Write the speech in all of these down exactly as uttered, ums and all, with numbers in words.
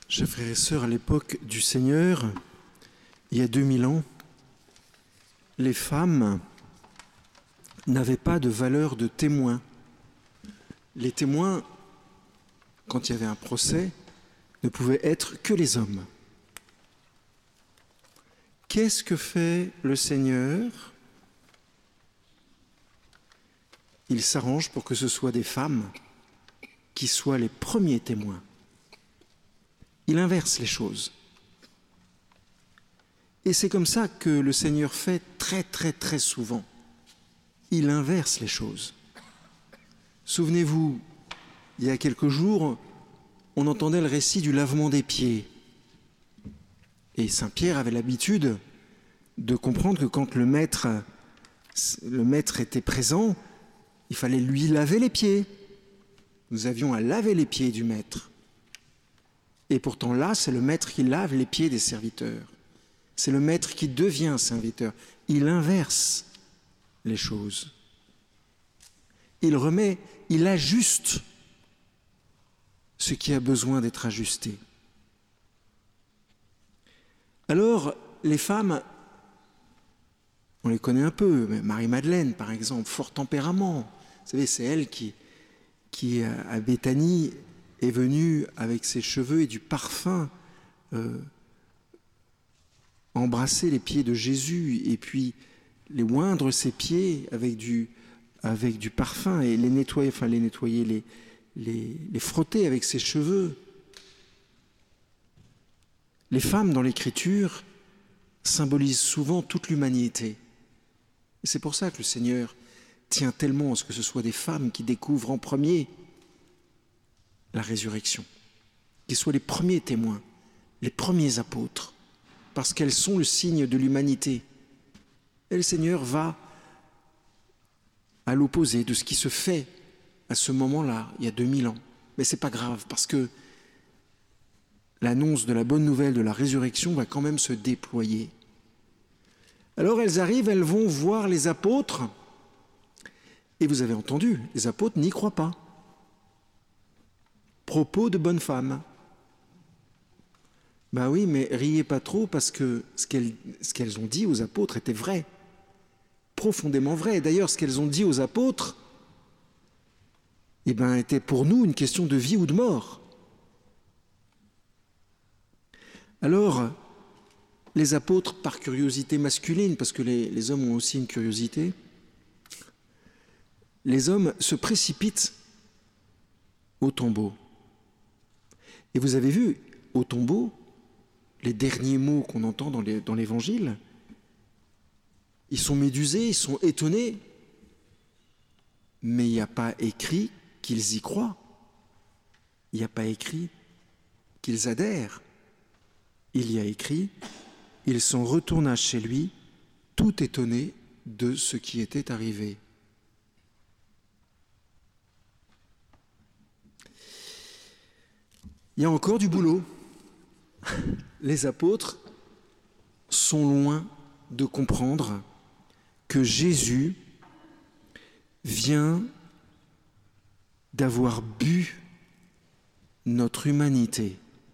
Chers frères et sœurs, à l'époque du Seigneur, il y a deux mille ans, les femmes n'avaient pas de valeur de témoins. Les témoins, quand il y avait un procès, ne pouvaient être que les hommes. Qu'est-ce que fait le Seigneur? Il s'arrange pour que ce soit des femmes qui soient les premiers témoins. Il inverse les choses. Et c'est comme ça que le Seigneur fait très très très souvent. Il inverse les choses. Souvenez-vous, il y a quelques jours, on entendait le récit du lavement des pieds. Et Saint Pierre avait l'habitude de comprendre que quand le maître, le maître était présent, il fallait lui laver les pieds. Nous avions à laver les pieds du maître. Et pourtant là, c'est le maître qui lave les pieds des serviteurs. C'est le maître qui devient serviteur. Il inverse les choses. Il remet, il ajuste ce qui a besoin d'être ajusté. Alors, les femmes, on les connaît un peu, mais Marie-Madeleine, par exemple, fort tempérament. Vous savez, c'est elle qui, qui à Béthanie, est venue avec ses cheveux et du parfum euh, embrasser les pieds de Jésus et puis les oindre ses pieds avec du, avec du parfum et les nettoyer, enfin les nettoyer, les, les, les frotter avec ses cheveux. Les femmes dans l'Écriture symbolisent souvent toute l'humanité. Et c'est pour ça que le Seigneur tient tellement à ce que ce soit des femmes qui découvrent en premier la résurrection, qu'ils soient les premiers témoins, les premiers apôtres, parce qu'elles sont le signe de l'humanité. Et le Seigneur va à l'opposé de ce qui se fait à ce moment-là, il y a deux mille ans. Mais ce n'est pas grave, parce que l'annonce de la bonne nouvelle de la résurrection va quand même se déployer. Alors elles arrivent, elles vont voir les apôtres, et vous avez entendu, les apôtres n'y croient pas. Propos de bonnes femmes. Ben oui, mais riez pas trop parce que ce qu'elles, ce qu'elles ont dit aux apôtres était vrai, profondément vrai. D'ailleurs, ce qu'elles ont dit aux apôtres, eh ben, était pour nous une question de vie ou de mort. Alors, les apôtres, par curiosité masculine, parce que les, les hommes ont aussi une curiosité, les hommes se précipitent au tombeau. Et vous avez vu, au tombeau, les derniers mots qu'on entend dans, les, dans l'Évangile, ils sont médusés, ils sont étonnés, mais il n'y a pas écrit qu'ils y croient. Il n'y a pas écrit qu'ils adhèrent. Il y a écrit, ils sont retournés chez lui, tout étonnés de ce qui était arrivé. Il y a encore du boulot. Les apôtres sont loin de comprendre que Jésus vient d'avoir bu notre humanité.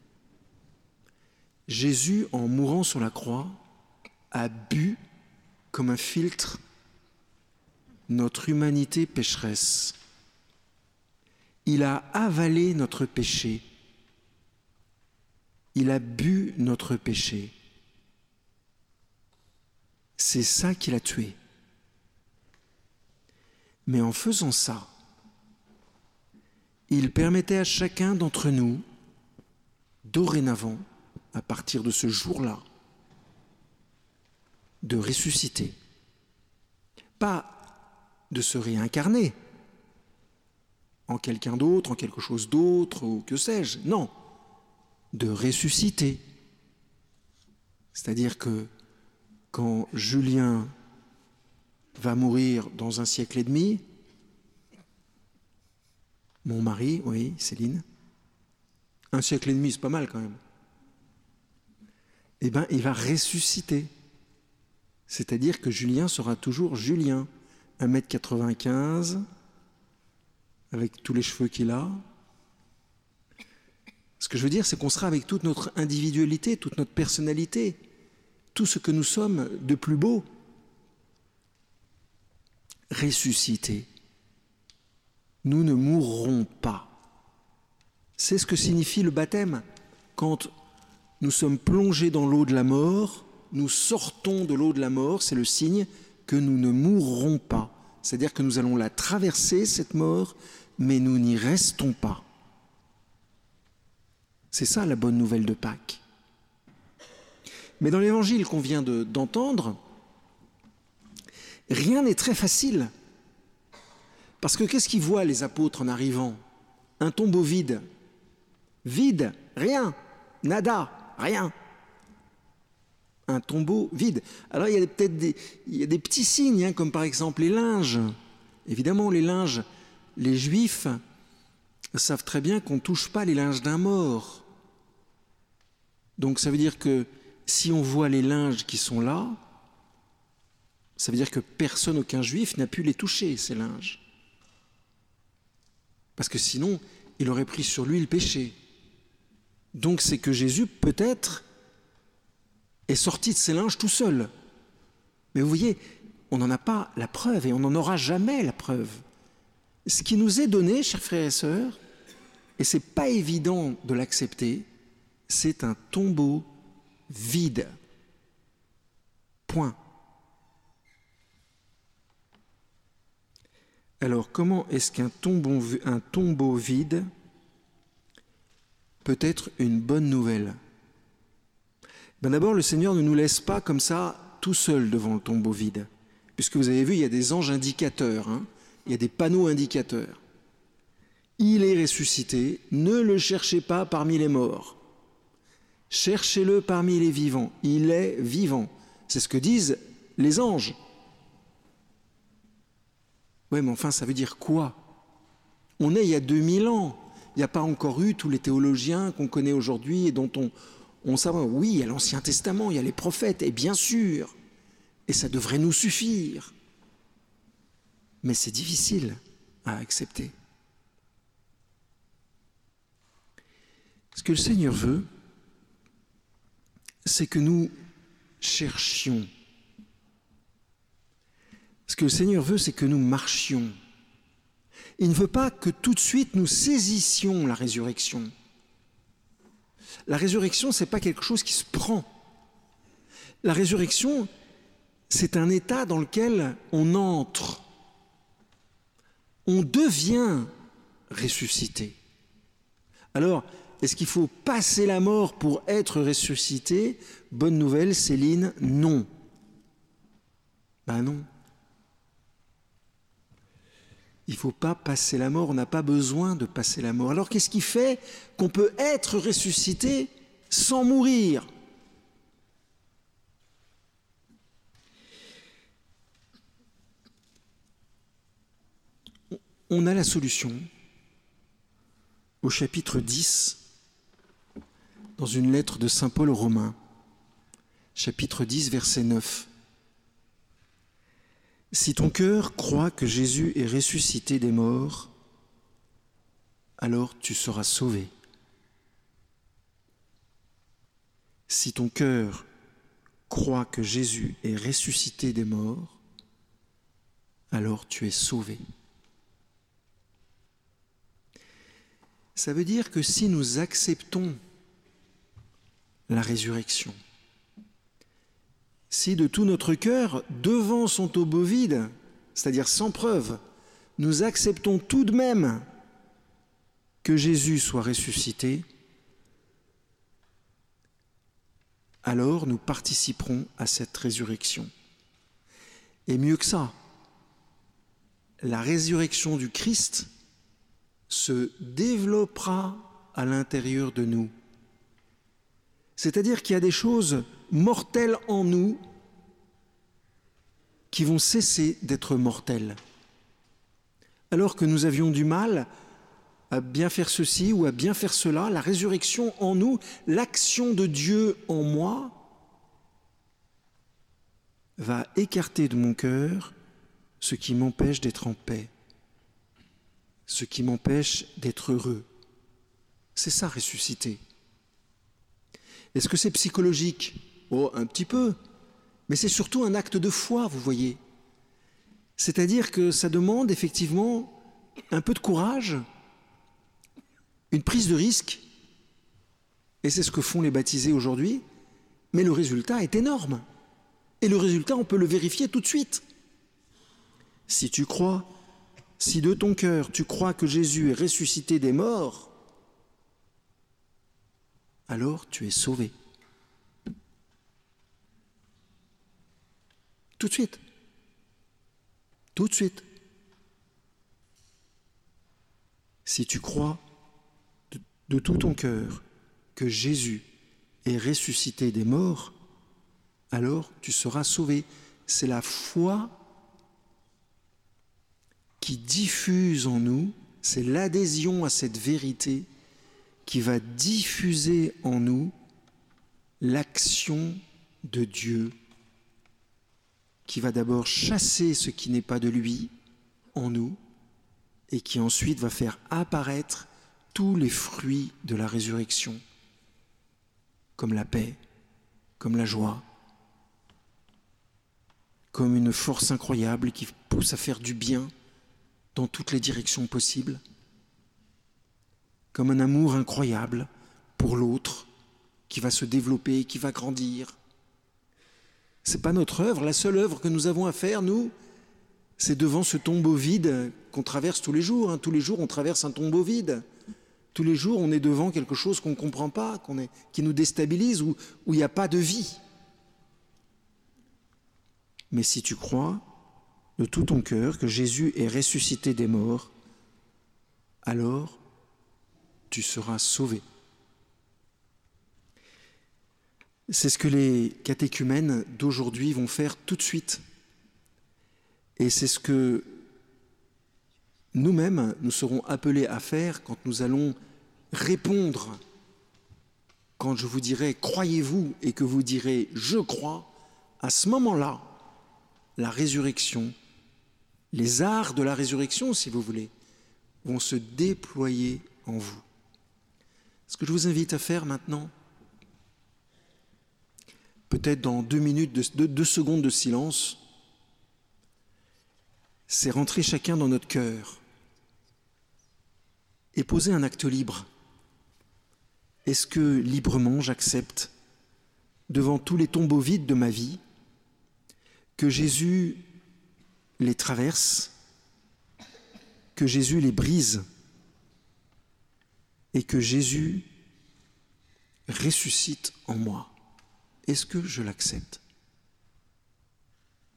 Jésus, en mourant sur la croix, a bu comme un filtre notre humanité pécheresse. Il a avalé notre péché. Il a bu notre péché. C'est ça qui l'a tué. Mais en faisant ça, il permettait à chacun d'entre nous, dorénavant, à partir de ce jour-là, de ressusciter. Pas de se réincarner en quelqu'un d'autre, en quelque chose d'autre, ou que sais-je, non. De ressusciter. C'est-à-dire que quand Julien va mourir dans un siècle et demi, mon mari, oui, Céline, un siècle et demi, c'est pas mal quand même, eh bien, il va ressusciter. C'est-à-dire que Julien sera toujours Julien, un mètre quatre-vingt-quinze, avec tous les cheveux qu'il a, Ce que je veux dire, c'est qu'on sera avec toute notre individualité, toute notre personnalité, tout ce que nous sommes de plus beau, ressuscités. Nous ne mourrons pas. C'est ce que signifie le baptême. Quand nous sommes plongés dans l'eau de la mort, nous sortons de l'eau de la mort, c'est le signe que nous ne mourrons pas. C'est-à-dire que nous allons la traverser, cette mort, mais nous n'y restons pas. C'est ça la bonne nouvelle de Pâques. Mais dans l'évangile qu'on vient de, d'entendre, rien n'est très facile. Parce que qu'est-ce qu'ils voient les apôtres en arrivant? Un tombeau vide. Vide, rien, nada, rien. Un tombeau vide. Alors il y a peut-être des, il y a des petits signes, hein, comme par exemple les linges. Évidemment, les linges, les Juifs savent très bien qu'on ne touche pas les linges d'un mort. Donc ça veut dire que si on voit les linges qui sont là, ça veut dire que personne, aucun Juif n'a pu les toucher, ces linges. Parce que sinon, il aurait pris sur lui le péché. Donc c'est que Jésus, peut-être, est sorti de ses linges tout seul. Mais vous voyez, on n'en a pas la preuve et on n'en aura jamais la preuve. Ce qui nous est donné, chers frères et sœurs, et ce n'est pas évident de l'accepter, c'est un tombeau vide. Point. Alors, comment est-ce qu'un tombeau, un tombeau vide peut être une bonne nouvelle? Ben d'abord, le Seigneur ne nous laisse pas comme ça, tout seul devant le tombeau vide. Puisque vous avez vu, il y a des anges indicateurs, hein, il y a des panneaux indicateurs. Il est ressuscité, ne le cherchez pas parmi les morts. Cherchez-le parmi les vivants. Il est vivant. C'est ce que disent les anges. Oui, mais enfin, ça veut dire quoi? On est il y a deux mille ans. Il n'y a pas encore eu tous les théologiens qu'on connaît aujourd'hui et dont on, on sait. Oui, il y a l'Ancien Testament, il y a les prophètes, et bien sûr. Et ça devrait nous suffire. Mais c'est difficile à accepter. Ce que le Seigneur veut, c'est que nous cherchions. Ce que le Seigneur veut, c'est que nous marchions. Il ne veut pas que tout de suite nous saisissions la résurrection. La résurrection, ce n'est pas quelque chose qui se prend. La résurrection, c'est un état dans lequel on entre. On devient ressuscité. Alors, est-ce qu'il faut passer la mort pour être ressuscité? Bonne nouvelle, Céline, non. Ben non. Il ne faut pas passer la mort, on n'a pas besoin de passer la mort. Alors qu'est-ce qui fait qu'on peut être ressuscité sans mourir? On a la solution au chapitre dix, dans une lettre de saint Paul aux Romains, chapitre dix, verset neuf. Si ton cœur croit que Jésus est ressuscité des morts, alors tu seras sauvé. Si ton cœur croit que Jésus est ressuscité des morts, alors tu es sauvé. Ça veut dire que si nous acceptons la résurrection, si de tout notre cœur, devant son tombeau vide, c'est-à-dire sans preuve, nous acceptons tout de même que Jésus soit ressuscité, alors nous participerons à cette résurrection. Et mieux que ça, la résurrection du Christ se développera à l'intérieur de nous. C'est-à-dire qu'il y a des choses mortelles en nous qui vont cesser d'être mortelles. Alors que nous avions du mal à bien faire ceci ou à bien faire cela, la résurrection en nous, l'action de Dieu en moi, va écarter de mon cœur ce qui m'empêche d'être en paix, ce qui m'empêche d'être heureux. C'est ça, ressusciter. Est-ce que c'est psychologique? Oh, un petit peu. Mais c'est surtout un acte de foi, vous voyez. C'est-à-dire que ça demande effectivement un peu de courage, une prise de risque. Et c'est ce que font les baptisés aujourd'hui. Mais le résultat est énorme. Et le résultat, on peut le vérifier tout de suite. Si tu crois, si de ton cœur tu crois que Jésus est ressuscité des morts, alors tu es sauvé. Tout de suite. Tout de suite. Si tu crois de, de tout ton cœur que Jésus est ressuscité des morts, alors tu seras sauvé. C'est la foi qui diffuse en nous, c'est l'adhésion à cette vérité qui va diffuser en nous l'action de Dieu, qui va d'abord chasser ce qui n'est pas de lui en nous et qui ensuite va faire apparaître tous les fruits de la résurrection, comme la paix, comme la joie, comme une force incroyable qui pousse à faire du bien dans toutes les directions possibles, comme un amour incroyable pour l'autre qui va se développer, qui va grandir. Ce n'est pas notre œuvre, la seule œuvre que nous avons à faire, nous, c'est devant ce tombeau vide qu'on traverse tous les jours. Hein. Tous les jours, on traverse un tombeau vide. Tous les jours, on est devant quelque chose qu'on ne comprend pas, qu'on est, qui nous déstabilise, où il n'y a pas de vie. Mais si tu crois de tout ton cœur que Jésus est ressuscité des morts, alors tu seras sauvé. C'est ce que les catéchumènes d'aujourd'hui vont faire tout de suite. Et c'est ce que nous-mêmes, nous serons appelés à faire quand nous allons répondre. Quand je vous dirai « croyez-vous » et que vous direz « je crois », à ce moment-là, la résurrection, les arts de la résurrection, si vous voulez, vont se déployer en vous. Ce que je vous invite à faire maintenant, peut-être dans deux minutes, de, deux, deux secondes de silence, c'est rentrer chacun dans notre cœur et poser un acte libre. Est-ce que librement j'accepte, devant tous les tombeaux vides de ma vie, que Jésus les traverse, que Jésus les brise et que Jésus ressuscite en moi? Est-ce que je l'accepte?